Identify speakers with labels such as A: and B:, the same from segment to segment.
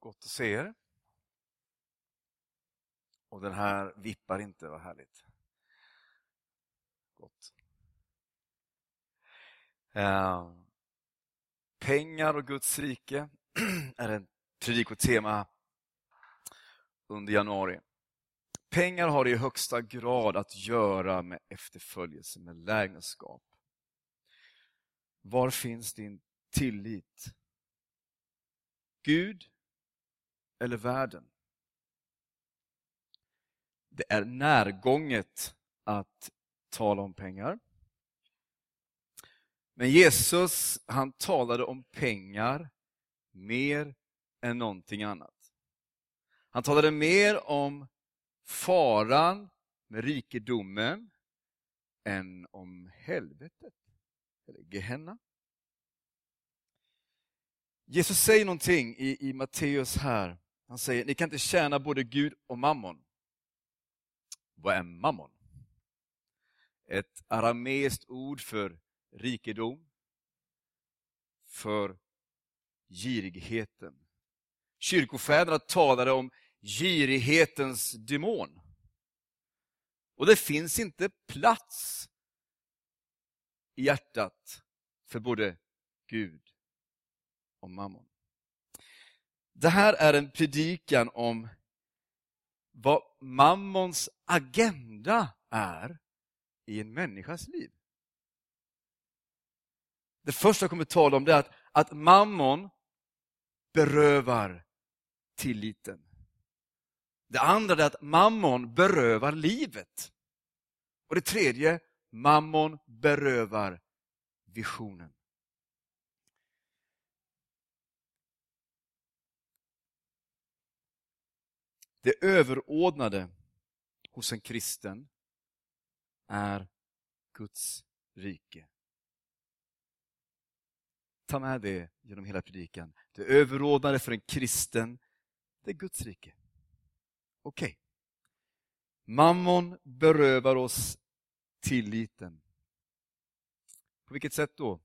A: Gott att se er. Och den här vippar inte, vad härligt. Gott. Pengar och Guds rike är en predikotema under januari. Pengar har i högsta grad att göra med efterföljelse, med lärjungaskap. Var finns din tillit? Gud eller världen? Det är närgånget att tala om pengar. Men Jesus, han talade om pengar mer än någonting annat. Han talade mer om faran med rikedomen än om helvetet, eller Gehenna. Jesus säger någonting i Matteus här. Han säger, ni kan inte tjäna både Gud och mammon. Vad är mammon? Ett arameiskt ord för rikedom, för girigheten. Kyrkofäderna talade om girighetens demon. Och det finns inte plats i hjärtat för både Gud och mammon. Det här är en predikan om vad mammons agenda är i en människas liv. Det första jag kommer att tala om det är att mammon berövar tilliten. Det andra är att mammon berövar livet. Och det tredje, mammon berövar visionen. Det överordnade hos en kristen är Guds rike. Ta med det genom hela predikan. Det överordnade för en kristen, det är Guds rike. Okej. Mammon berövar oss tilliten. På vilket sätt då?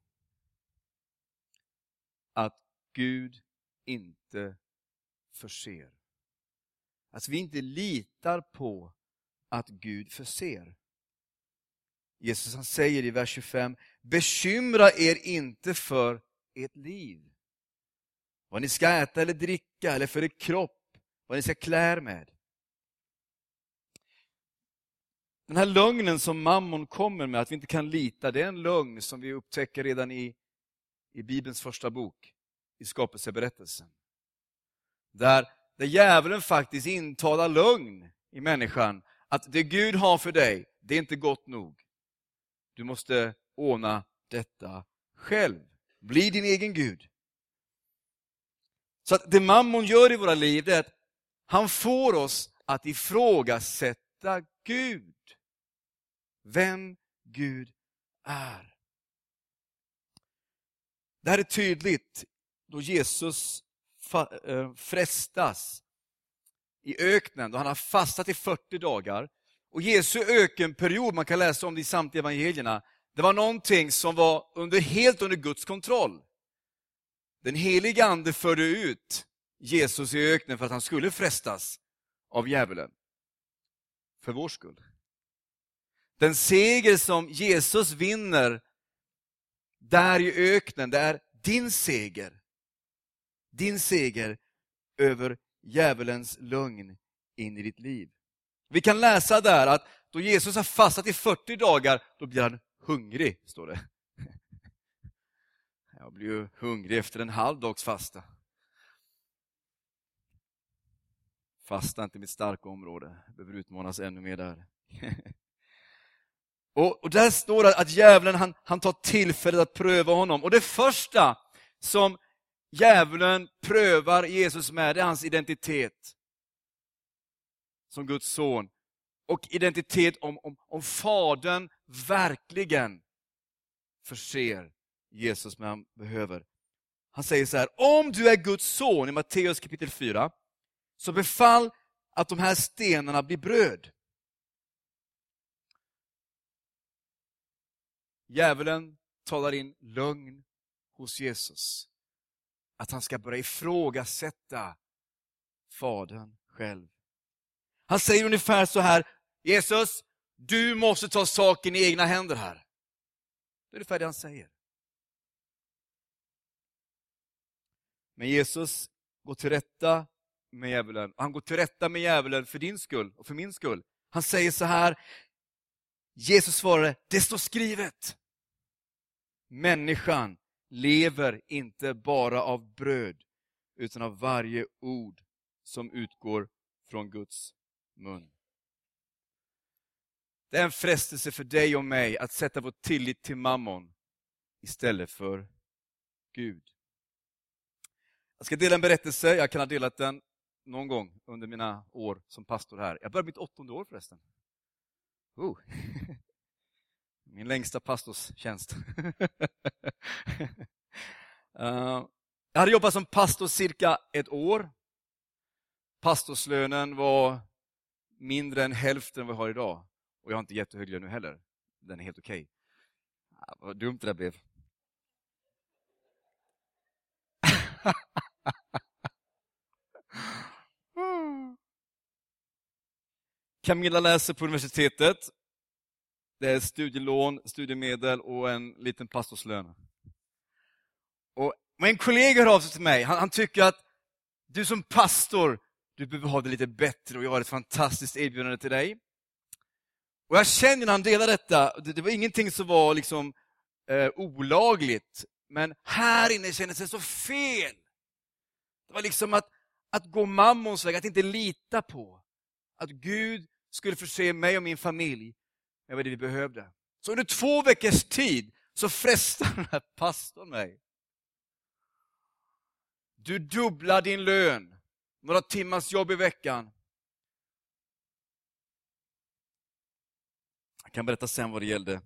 A: Att Gud inte förser. Att vi inte litar på att Gud förser. Jesus, han säger i vers 25, bekymra er inte för ert liv. Vad ni ska äta eller dricka, eller för er kropp, vad ni ska klä er med. Den här lögnen som mammon kommer med, att vi inte kan lita, det är en lögn som vi upptäcker redan i Bibelns första bok, i skapelseberättelsen. Där djävulen faktiskt intalar lögn i människan, att det Gud har för dig, det är inte gott nog. Du måste ordna detta själv. Bli din egen Gud. Så att det mammon gör i våra liv, det är att han får oss att ifrågasätta Gud. Vem Gud är. Det här är tydligt då Jesus frestas i öknen, då han har fastat i 40 dagar. Och Jesu ökenperiod, man kan läsa om det i samtliga evangelierna, det var någonting som var helt under Guds kontroll. Den helige ande förde ut Jesus i öknen för att han skulle frestas av djävulen. För vår skull. Den seger som Jesus vinner där i öknen, det är din seger. Din seger över djävulens lögn in i ditt liv. Vi kan läsa där att då Jesus har fastat i 40 dagar, då blir han hungrig, står det. Jag blir ju hungrig efter en halv dags fasta. Fasta är inte mitt starka område. Jag behöver utmanas ännu mer där. Och där står det att djävulen han tar tillfället att pröva honom. Och det första som djävulen prövar Jesus med, det är hans identitet. Som Guds son. Och identitet om fadern verkligen förser Jesus med han behöver. Han säger så här, om du är Guds son i Matteus kapitel 4, så befall att de här stenarna blir bröd. Djävulen talar in lögn hos Jesus. Att han ska börja ifrågasätta Fadern själv. Han säger ungefär så här: Jesus, du måste ta saken i egna händer här. Det är ungefär det han säger. Men Jesus går till rätta med djävulen. Han går till rätta med djävulen för din skull och för min skull. Han säger så här: Jesus svarade, det står skrivet. Människan lever inte bara av bröd, utan av varje ord som utgår från Guds mun. Det är en frestelse för dig och mig att sätta vår tillit till mammon istället för Gud. Jag ska dela en berättelse, jag kan ha delat den någon gång under mina år som pastor här. Jag började mitt 8:e år förresten. Min längsta pastorstjänst. Jag hade jobbat som pastor cirka 1 år. Pastorslönen var mindre än hälften vad jag har idag. Och jag har inte jättehög lön nu heller. Den är helt okej. Vad dumt det där blev. Camilla läser på universitetet. Det är studielån, studiemedel och en liten pastorslön. Och en kollega hör av sig till mig. Han tycker att du som pastor, du behöver ha det lite bättre och jag har ett fantastiskt erbjudande till dig. Och jag känner när han delar detta, det var ingenting som var liksom olagligt. Men här inne kändes det så fel. Det var liksom att gå mammons väg, att inte lita på att Gud skulle förse mig och min familj med vad det vi behövde. Så under 2 veckors tid så frestade den här pastorn mig. Du dubblar din lön, några timmars jobb i veckan. Jag kan berätta sen vad det gällde.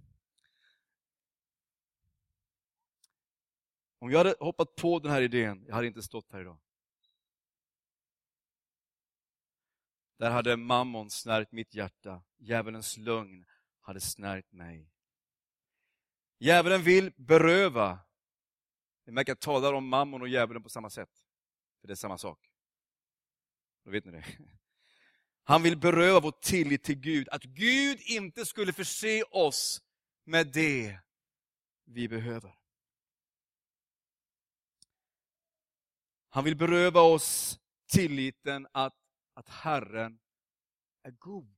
A: Om jag hade hoppat på den här idén, jag hade inte stått här idag. Där hade mammon snärt mitt hjärta. Djävulens lögn hade snärt mig. Djävulen vill beröva. Vi märker att jag talar om mammon och djävulen på samma sätt. För det är samma sak. Då vet ni det. Han vill beröva vår tillit till Gud. Att Gud inte skulle förse oss med det vi behöver. Han vill beröva oss tilliten att Herren är god.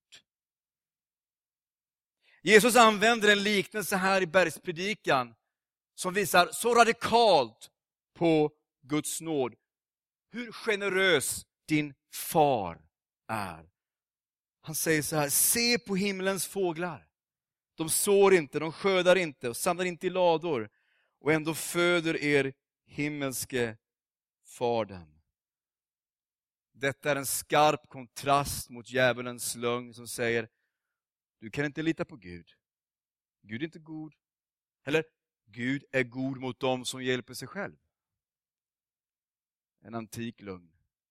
A: Jesus använder en liknelse här i bergspredikan som visar så radikalt på Guds nåd. Hur generös din far är. Han säger så här: se på himlens fåglar. De sår inte, de skördar inte och samlar inte i lador. Och ändå föder er himmelske far dem. Detta är en skarp kontrast mot djävulens lögn som säger: du kan inte lita på Gud. Gud är inte god. Eller, Gud är god mot dem som hjälper sig själv. En antik lögn.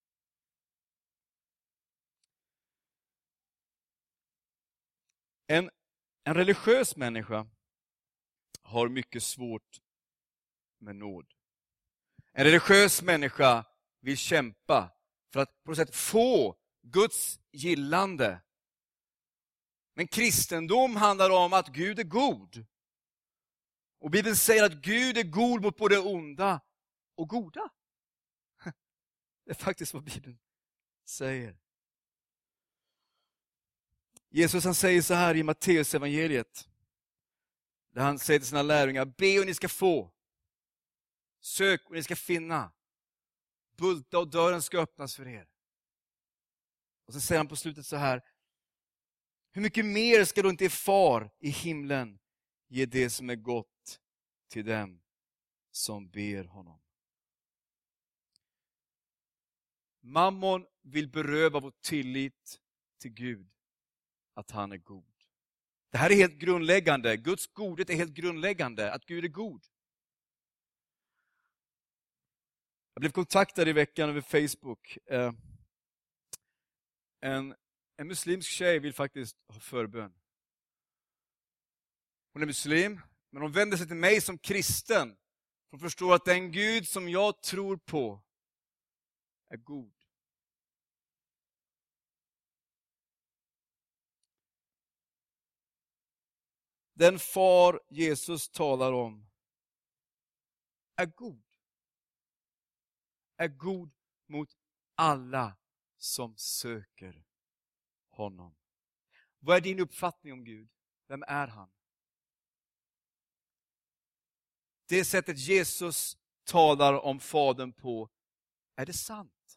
A: En religiös människa har mycket svårt med nåd. En religiös människa vill kämpa för att på något sätt få Guds gillande. Men kristendom handlar om att Gud är god. Och Bibeln säger att Gud är god mot både onda och goda. Det är faktiskt vad Bibeln säger. Jesus han säger så här i Matteus evangeliet. Där han säger till sina lärjungar: be och ni ska få. Sök och ni ska finna. Bulta och dörren ska öppnas för er. Och så säger han på slutet så här: hur mycket mer ska då inte er far i himlen ge det som är gott till dem som ber honom? Mammon vill beröva vår tillit till Gud, att han är god. Det här är helt grundläggande. Guds godhet är helt grundläggande, att Gud är god. Jag blev kontaktad i veckan över Facebook. En muslimsk tjej vill faktiskt ha förbön. Hon är muslim, men hon vänder sig till mig som kristen. Hon förstår att den Gud som jag tror på är god. den far Jesus talar om är god. Är god mot alla som söker honom. Vad är din uppfattning om Gud? Vem är han? Det sättet Jesus talar om Fadern på, är det sant?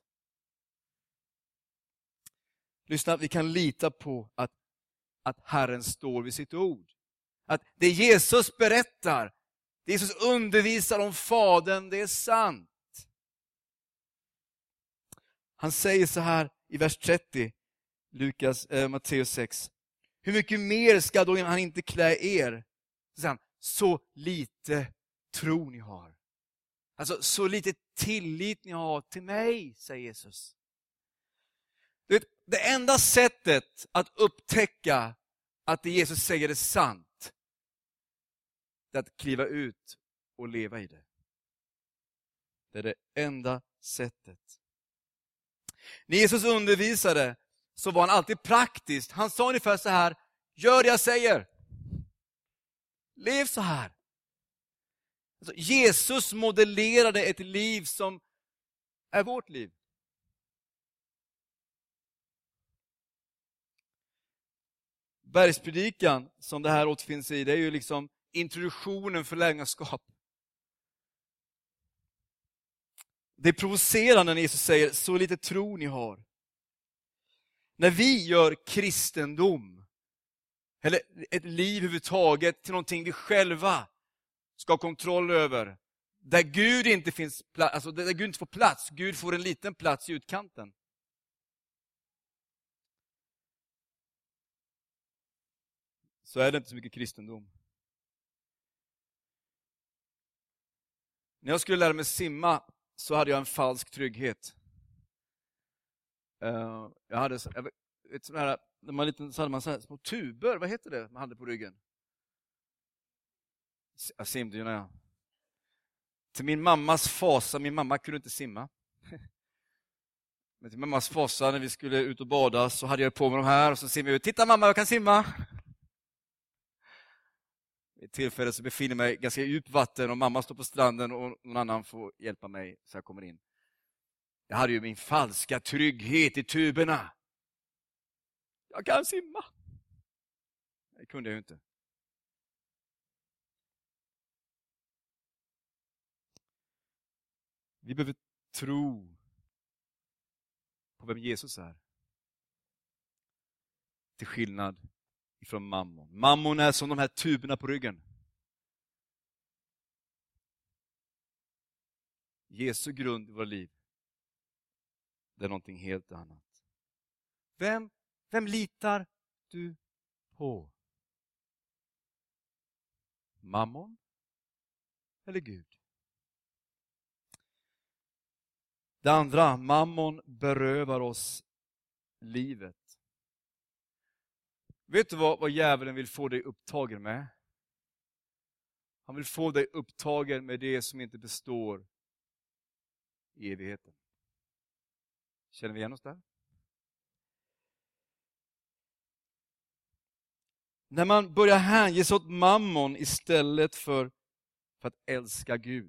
A: Lyssna, vi kan lita på att Herren står vid sitt ord. Att det Jesus berättar, det Jesus undervisar om Fadern, det är sant. Han säger så här i vers 30, Matteus 6. Hur mycket mer ska då han inte klä er? Så säger han, så lite tro ni har. Alltså så lite tillit ni har till mig, säger Jesus. Det enda sättet att upptäcka att det Jesus säger är sant, det är att kliva ut och leva i det. Det är det enda sättet. När Jesus undervisade så var han alltid praktisk. Han sa ungefär så här, gör det jag säger. Lev så här. Alltså, Jesus modellerade ett liv som är vårt liv. Bergspredikan som det här återfinns i, det är ju liksom introduktionen för lärjungaskap. Det är provocerande när Jesus säger, så lite tro ni har. När vi gör kristendom, eller ett liv överhuvudtaget, till någonting vi själva ska ha kontroll över, där Gud inte finns plats, alltså där Gud inte får plats, Gud får en liten plats i utkanten. Så är det inte så mycket kristendom. När jag skulle lära mig simma så hade jag en falsk trygghet. Jag hade när man liten så hade man så här små tuber, vad heter det man hade på ryggen? Simdyna, ja. Till min mammas fasa, min mamma kunde inte simma. Men till mammas fasa när vi skulle ut och bada så hade jag på mig de här och så simmade jag ut. Titta mamma, jag kan simma! I ett tillfälle så befinner jag mig ganska djupt vatten och mamma står på stranden och någon annan får hjälpa mig så jag kommer in. Jag hade ju min falska trygghet i tuberna. Jag kan simma. Det kunde jag ju inte. Vi behöver tro på vem Jesus är. Till skillnad ifrån mammon. Mammon är som de här tuberna på ryggen. Jesu grund i vårt liv, det är någonting helt annat. Vem litar du på? Mammon eller Gud? Det andra, mammon berövar oss livet. Vet du vad djävulen vill få dig upptagen med? Han vill få dig upptagen med det som inte består i evigheten. Känner vi igen oss där? När man börjar hänge sig åt mammon istället för att älska Gud,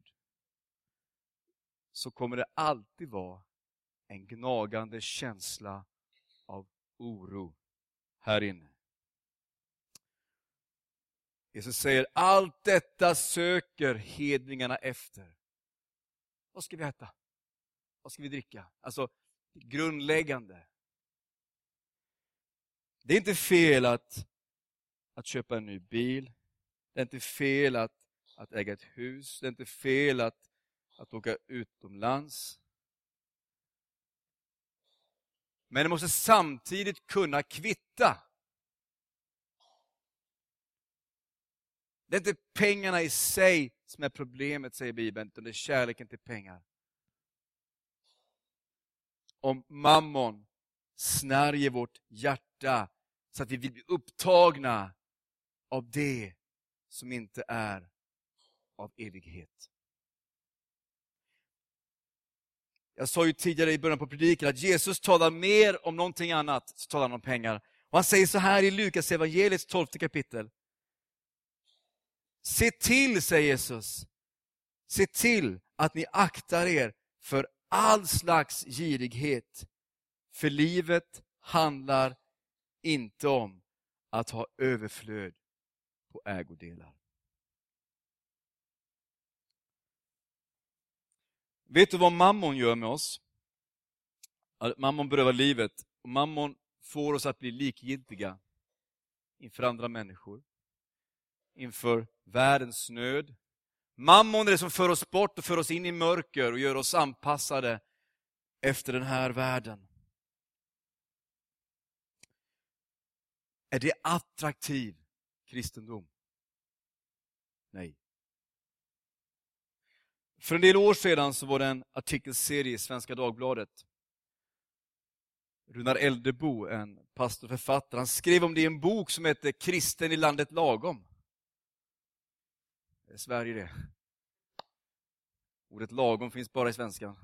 A: så kommer det alltid vara en gnagande känsla av oro här inne. Jesus säger, allt detta söker hedningarna efter. Vad ska vi äta? Vad ska vi dricka? Alltså, grundläggande. Det är inte fel att köpa en ny bil. Det är inte fel att äga ett hus. Det är inte fel att åka utomlands. Men det måste samtidigt kunna kvitta. Det är inte pengarna i sig som är problemet, säger Bibeln, utan det är kärleken till pengar. Om mammon snärjer vårt hjärta så att vi vill bli upptagna av det som inte är av evighet. Jag sa ju tidigare i början på predikan att Jesus talar mer om någonting annat, så talar han om pengar. Och han säger så här i Lukas evangeliets 12 kapitel. Se till, säger Jesus, se till att ni aktar er för all slags girighet. För livet handlar inte om att ha överflöd på ägodelar. Vet du vad mammon gör med oss? Mammon berövar livet. Och mammon får oss att bli likgiltiga inför andra människor. Inför världens nöd. Mammon är det som för oss bort och för oss in i mörker och gör oss anpassade efter den här världen. Är det attraktiv kristendom? Nej. För en del år sedan så var det en artikelserie i Svenska Dagbladet. Runar Eldebo, en pastor och författare, han skrev om det i en bok som heter Kristen i landet lagom. Det är Sverige det. Ordet lagom finns bara i svenskan.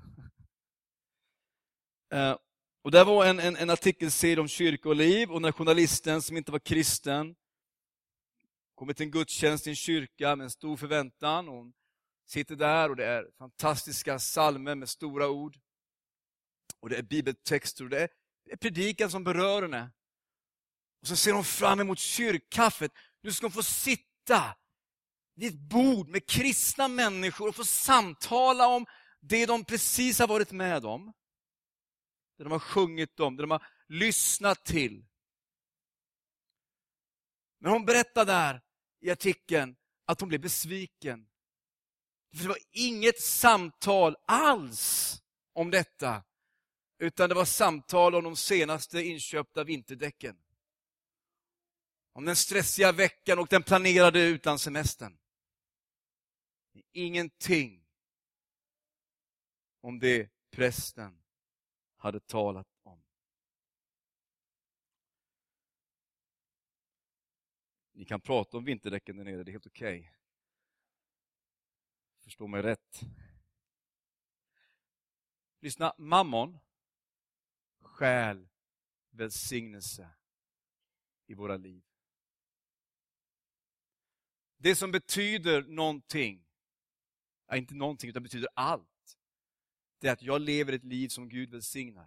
A: Och där var en artikelserie om kyrka och liv, och när journalisten som inte var kristen kommer till en gudstjänst i en kyrka med en stor förväntan, och hon sitter där och det är fantastiska psalmer med stora ord. Och det är bibeltexter och det är predikan som berör henne. Och så ser hon fram emot kyrkkaffet. Nu ska hon få sitta vid ett bord med kristna människor och få samtala om det de precis har varit med om. Det de har sjungit om, det de har lyssnat till. Men hon berättar där i artikeln att hon blev besviken. För det var inget samtal alls om detta. Utan det var samtal om de senaste inköpta vinterdäcken. Om den stressiga veckan och den planerade utlandssemestern. Ingenting om det prästen hade talat om. Ni kan prata om vinterdäcken där nere, det är helt okej. Förstå mig rätt. Lyssna, mammon stjäl välsignelse i våra liv. Det som betyder någonting, är inte någonting utan betyder allt. Det är att jag lever ett liv som Gud välsignar.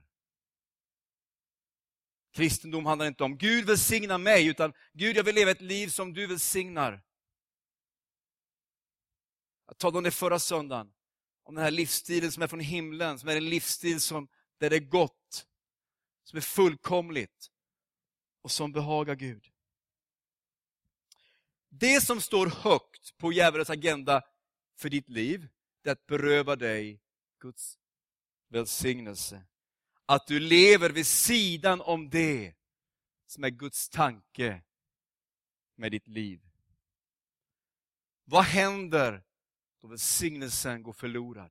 A: Kristendom handlar inte om Gud välsignar mig, utan Gud, jag vill leva ett liv som du välsignar. Jag talade om det förra söndagen. Om den här livsstilen som är från himlen, som är en livsstil där det är gott, som är fullkomligt och som behagar Gud. Det som står högt på djävulens agenda för ditt liv, det är att beröva dig Guds välsignelse. Att du lever vid sidan om det som är Guds tanke med ditt liv. Vad händer då välsignelsen går förlorad?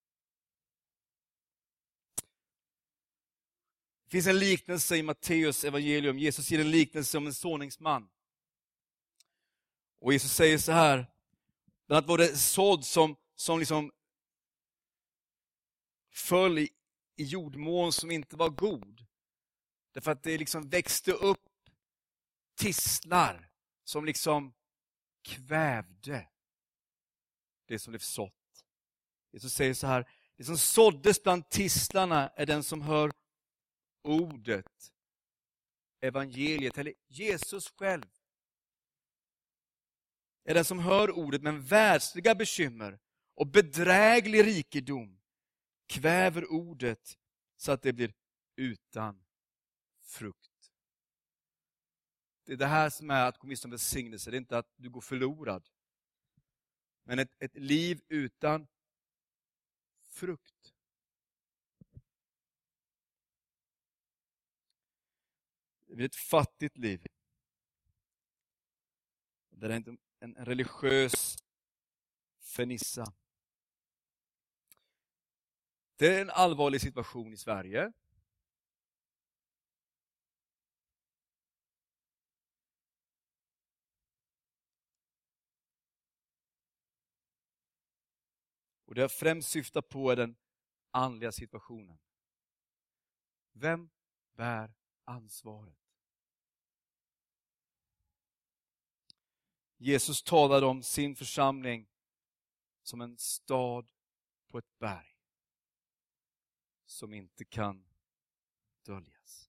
A: Det finns en liknelse i Matteus evangelium. Jesus ger en liknelse om en såningsman. Och Jesus säger så här. Bland annat var det sådd som liksom föll i jordmån som inte var god. Därför att det liksom växte upp tistlar som liksom kvävde det som blev sått. Jesus säger så här. Det som såddes bland tistlarna är den som hör ordet, evangeliet, eller Jesus själv. Är den som hör ordet, men världsliga bekymmer och bedräglig rikedom kväver ordet så att det blir utan frukt. Det är det här som är att gå miste om välsignelse. Det är inte att du går förlorad. Men ett liv utan frukt. Det blir ett fattigt liv. Det är inte en religiös fernissa. Det är en allvarlig situation i Sverige. Och det jag främst syftar på är den andliga situationen. Vem bär ansvaret? Jesus talade om sin församling som en stad på ett berg som inte kan döljas.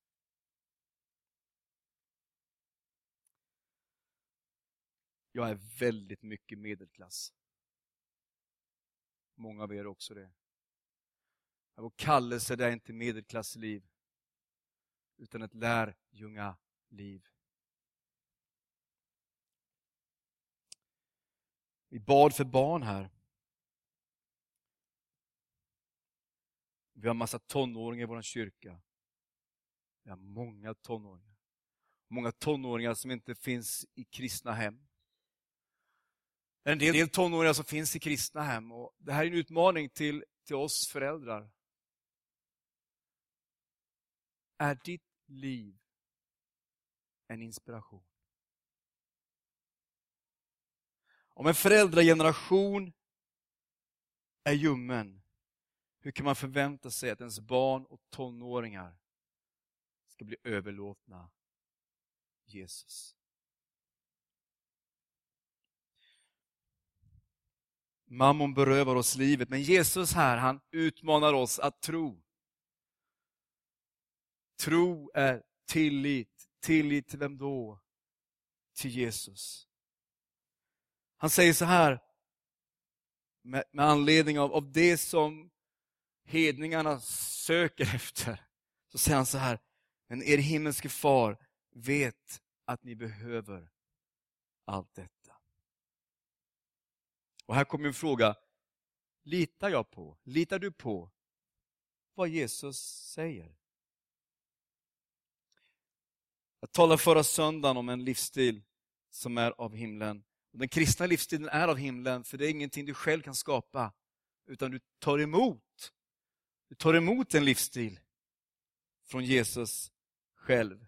A: Jag är väldigt mycket medelklass. Många av er också det. Vår kallelse är inte medelklassliv, utan ett lärjungaliv. Vi bad för barn här. Vi har massa tonåringar i vår kyrka. Vi har många tonåringar. Många tonåringar som inte finns i kristna hem. En del tonåringar som finns i kristna hem. Och det här är en utmaning till oss föräldrar. Är ditt liv en inspiration? Om en föräldrageneration är ljummen, hur kan man förvänta sig att ens barn och tonåringar ska bli överlåtna Jesus? Mammon berövar oss livet, men Jesus här, han utmanar oss att tro. Tro är tillit. Tillit till vem då? Till Jesus. Han säger så här, med anledning av det som hedningarna söker efter. Så säger han så här, men er himmelske far vet att ni behöver allt detta. Och här kommer en fråga, litar du på vad Jesus säger? Jag talade förra söndagen om en livsstil som är av himlen. Den kristna livsstilen är av himlen, för det är ingenting du själv kan skapa, utan du tar emot en livsstil från Jesus själv.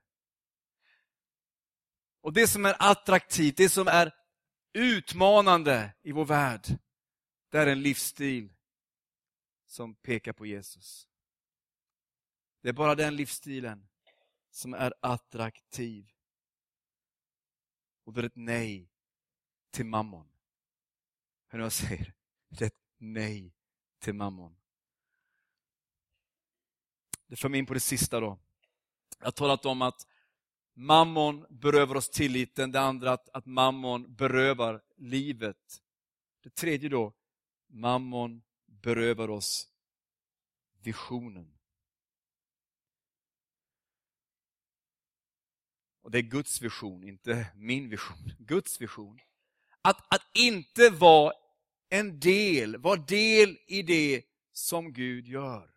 A: Och det som är attraktivt, det som är utmanande i vår värld, det är en livsstil som pekar på Jesus. Det är bara den livsstilen som är attraktiv. Och det är ett nej till mammon. Hör ni vad jag säger? Det är ett nej till mammon. Det för mig in på det sista då. Jag har talat om att mammon berövar oss tilliten. Det andra att mammon berövar livet. Det tredje då, mammon berövar oss visionen. Och det är Guds vision, inte min vision. Guds vision. Att inte vara del i det som Gud gör.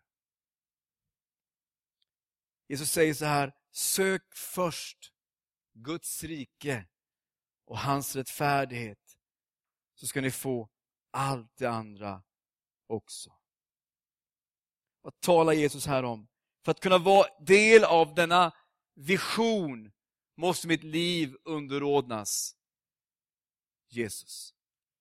A: Jesus säger så här, sök först Guds rike och hans rättfärdighet, så ska ni få allt det andra också. Vad talar Jesus här om? För att kunna vara del av denna vision måste mitt liv underordnas Jesus.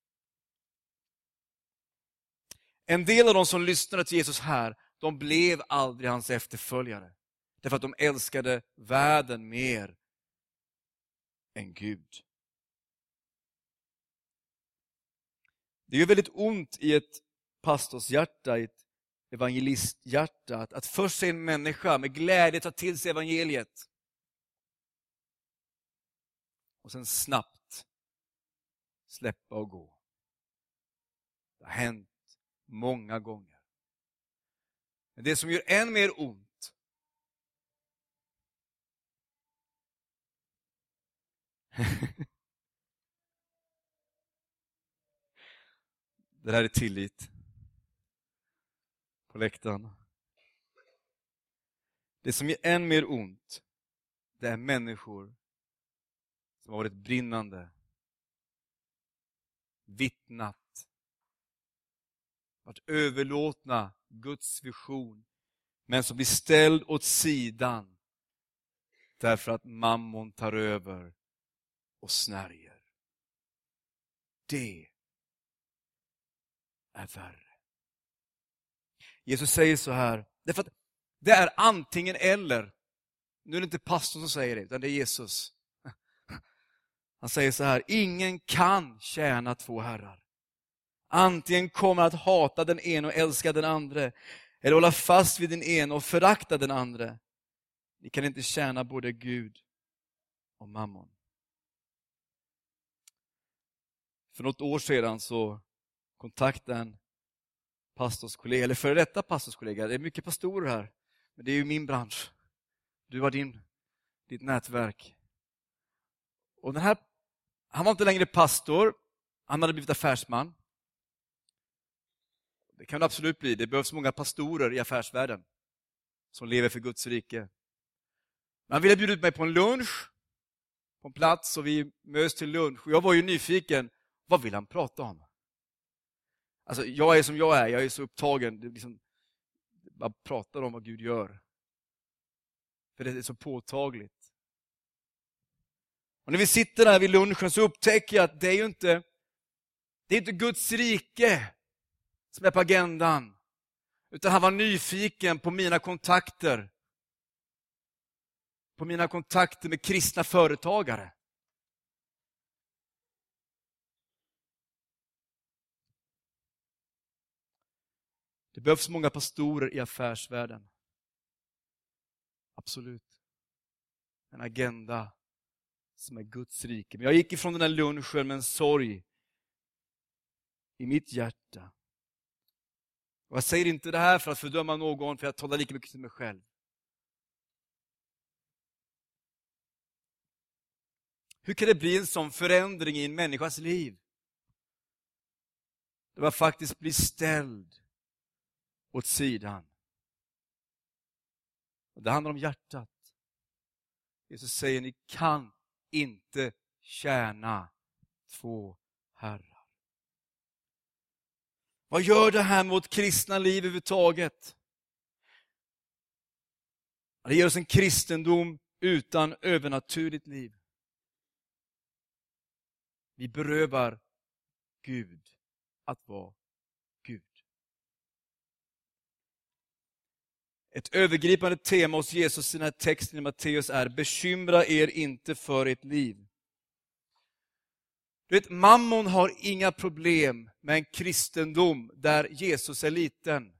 A: En del av de som lyssnade till Jesus här, de blev aldrig hans efterföljare. Därför att de älskade världen mer än Gud. Det är ju väldigt ont i ett pastorshjärta, i ett evangelisthjärta, att först se en människa med glädje ta till sig evangeliet. Och sen snabbt släppa och gå. Det har hänt många gånger. Men det som gör än mer ont, det här är tillit på läktaren. Det som gör än mer ont, det är människor som har varit brinnande, vittnat, varit överlåtna Guds vision, men som blir ställd åt sidan därför att mammon tar över och snärjer. Det är värre. Jesus säger så här, därför att det är antingen eller. Nu är det inte pastorn som säger det, utan det är Jesus. Han säger så här: ingen kan tjäna två herrar. Antingen kommer att hata den ena och älska den andra, eller hålla fast vid den ena och förakta den andra. Ni kan inte tjäna både Gud och mammon. För något år sedan så kontaktade en pastorskollega, eller före detta pastorskollega, det är mycket pastorer här, men det är ju min bransch. Du har ditt nätverk. Och han var inte längre pastor, han hade blivit affärsman. Det kan det absolut bli, det behövs många pastorer i affärsvärlden som lever för Guds rike. Men han ville bjuda ut mig på en lunch på en plats och vi möts till lunch. Och jag var ju nyfiken, vad vill han prata om? Alltså jag är som jag är så upptagen. Det liksom, bara pratar om vad Gud gör. För det är så påtagligt. Och när vi sitter där vid lunchen så upptäcker jag att det är inte Guds rike som är på agendan. Utan han var nyfiken på mina kontakter. På mina kontakter med kristna företagare. Det behövs många pastorer i affärsvärlden. Absolut. En agenda som är Guds rike. Men jag gick ifrån den här lunchen med en sorg i mitt hjärta. Och jag säger inte det här för att fördöma någon, för jag talar lika mycket till mig själv. Hur kan det bli en sån förändring i en människas liv? Det var faktiskt bli ställd åt sidan. Och det handlar om hjärtat. Jesus säger, ni kan inte tjäna två herrar. Vad gör det här mot kristna liv överhuvudtaget? Det ger oss en kristendom utan övernaturligt liv. Vi berövar Gud att vara Gud. Ett övergripande tema hos Jesus i den här texten i Matteus är: bekymra er inte för ert liv. Du vet, mammon har inga problem med en kristendom där Jesus är liten.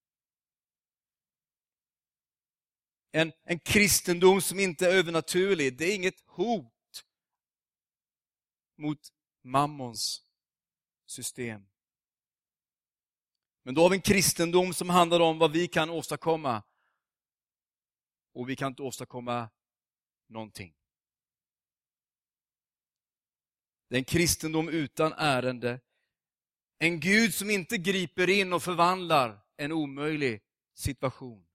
A: En kristendom som inte är övernaturlig, det är inget hot mot mammons system. Men då har vi en kristendom som handlar om vad vi kan åstadkomma. Och vi kan inte åstadkomma någonting. Det är en kristendom utan ärende. En Gud som inte griper in och förvandlar en omöjlig situation.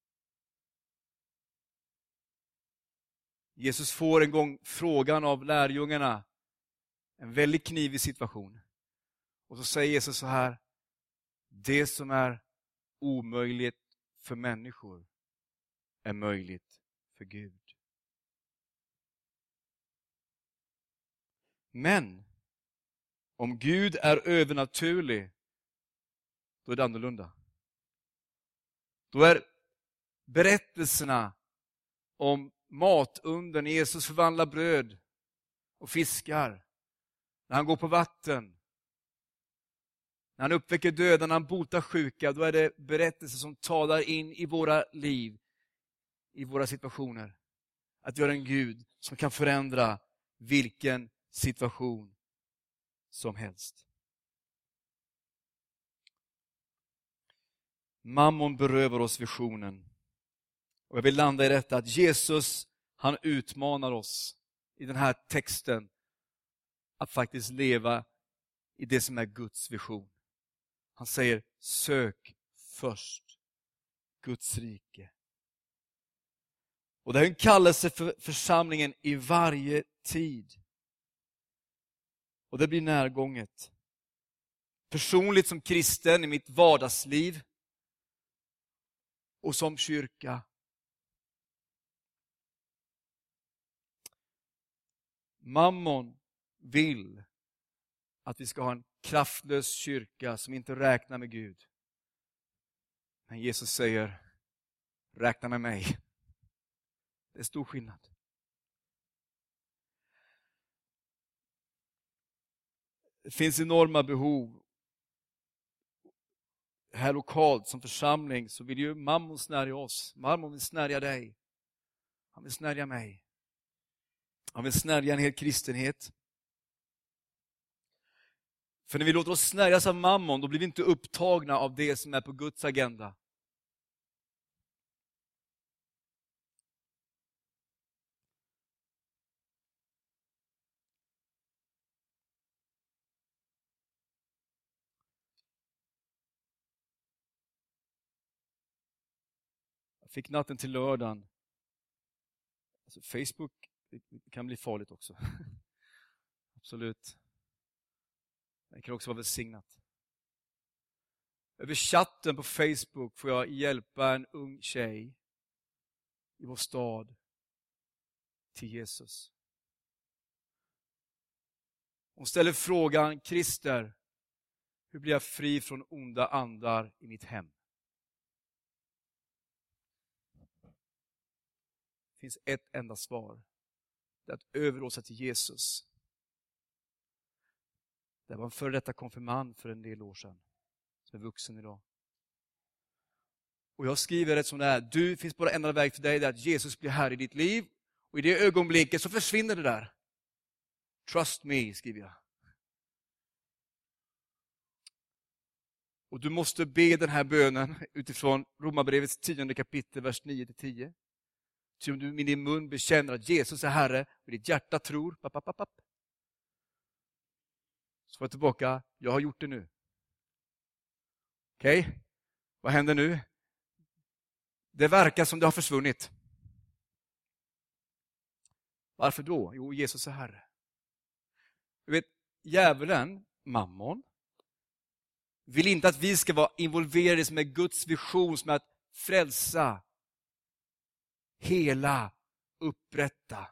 A: Jesus får en gång frågan av lärjungarna. En väldigt knivig situation. Och så säger Jesus så här: det som är omöjligt för människor är möjligt för Gud. Men om Gud är övernaturlig, då är det annorlunda. Då är berättelserna om matunden, när Jesus förvandlar bröd och fiskar, när han går på vatten, när han uppväcker döda, när han botar sjuka, då är det berättelser som talar in i våra liv, i våra situationer. Att vi har en Gud som kan förändra vilken situation som helst. Mammon berövar oss visionen. Och jag vill landa i detta att Jesus, han utmanar oss i den här texten att faktiskt leva i det som är Guds vision. Han säger, sök först Guds rike. Och det är en kallelse för församlingen i varje tid. Och det blir närgånget. Personligt som kristen i mitt vardagsliv. Och som kyrka. Mammon vill att vi ska ha en kraftlös kyrka som inte räknar med Gud. Men Jesus säger, räkna med mig. Det är stor skillnad. Det finns enorma behov. Här lokalt som församling så vill ju mammon snärja oss. Mammon vill snärja dig. Han vill snärja mig. Han vill snärja en hel kristenhet. För när vi låter oss snärjas av mammon, då blir vi inte upptagna av det som är på Guds agenda. Jag fick natten till lördagen. Alltså Facebook kan bli farligt också. Absolut. Det kan också vara välsignat. Över chatten på Facebook får jag hjälpa en ung tjej i vår stad till Jesus. Hon ställer frågan: Christer, hur blir jag fri från onda andar i mitt hem? Det finns ett enda svar. Det är att överlåta till Jesus. Det var en före detta konfirmand för en del år sedan. Som är vuxen idag. Och jag skriver det som det är. Du, finns bara en enda väg för dig. Det är att Jesus blir här i ditt liv. Och i det ögonblicket så försvinner det där. Trust me, skriver jag. Och du måste be den här bönen utifrån Romarbrevets 10 kapitel, vers 9-10. Så om du med din mun bekänner att Jesus är Herre och ditt hjärta tror, så får jag tillbaka, jag har gjort det nu. Okej? Vad händer nu? Det verkar som det har försvunnit. Varför då? Jo, Jesus är Herre. Du vet, djävulen, mammon, vill inte att vi ska vara involverade med Guds vision som är att frälsa, hela, upprätta.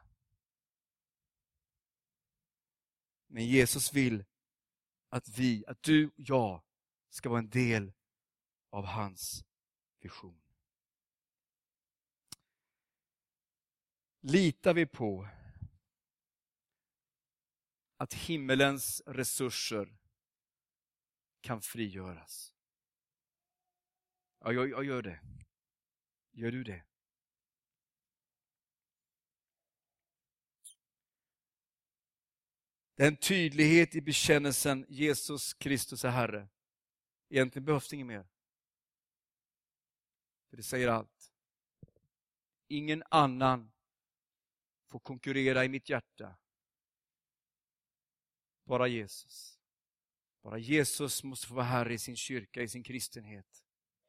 A: Men Jesus vill att du och jag ska vara en del av hans vision. Litar vi på att himmelens resurser kan frigöras? Ja, jag gör det. Gör du det? Det är en tydlighet i bekännelsen Jesus Kristus är Herre. Egentligen behövs det inget mer. För det säger allt. Ingen annan får konkurrera i mitt hjärta. Bara Jesus. Bara Jesus måste få vara Herre i sin kyrka, i sin kristenhet.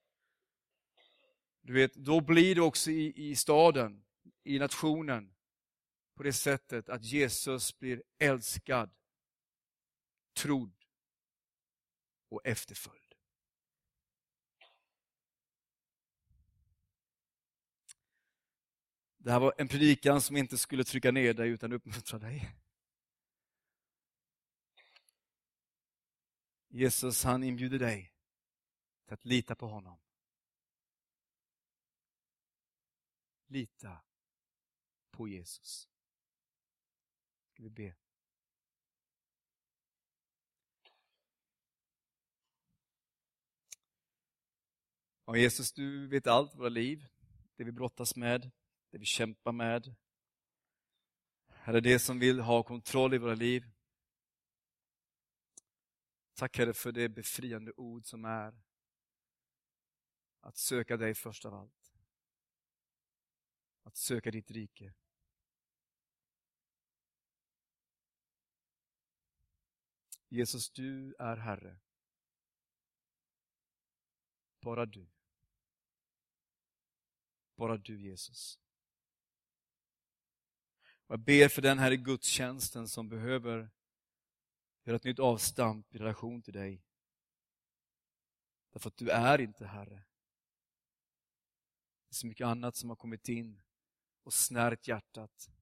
A: Du vet, då blir det också i staden, i nationen, på det sättet att Jesus blir älskad, trodd och efterföljd. Det här var en predikan som inte skulle trycka ner dig utan uppmuntra dig. Jesus, han inbjuder dig till att lita på honom. Lita på Jesus. Ska vi be. Ja, Jesus, du vet allt våra liv, det vi brottas med, det vi kämpar med. Herre, det som vill ha kontroll i våra liv. Tack Herre för det befriande ord som är att söka dig först av allt. Att söka ditt rike. Jesus, du är Herre. Bara du. Bara du, Jesus. Och jag ber för den här i gudstjänsten som behöver göra ett nytt avstamp i relation till dig. Därför att du är inte Herre. Det är så mycket annat som har kommit in och snärt hjärtat.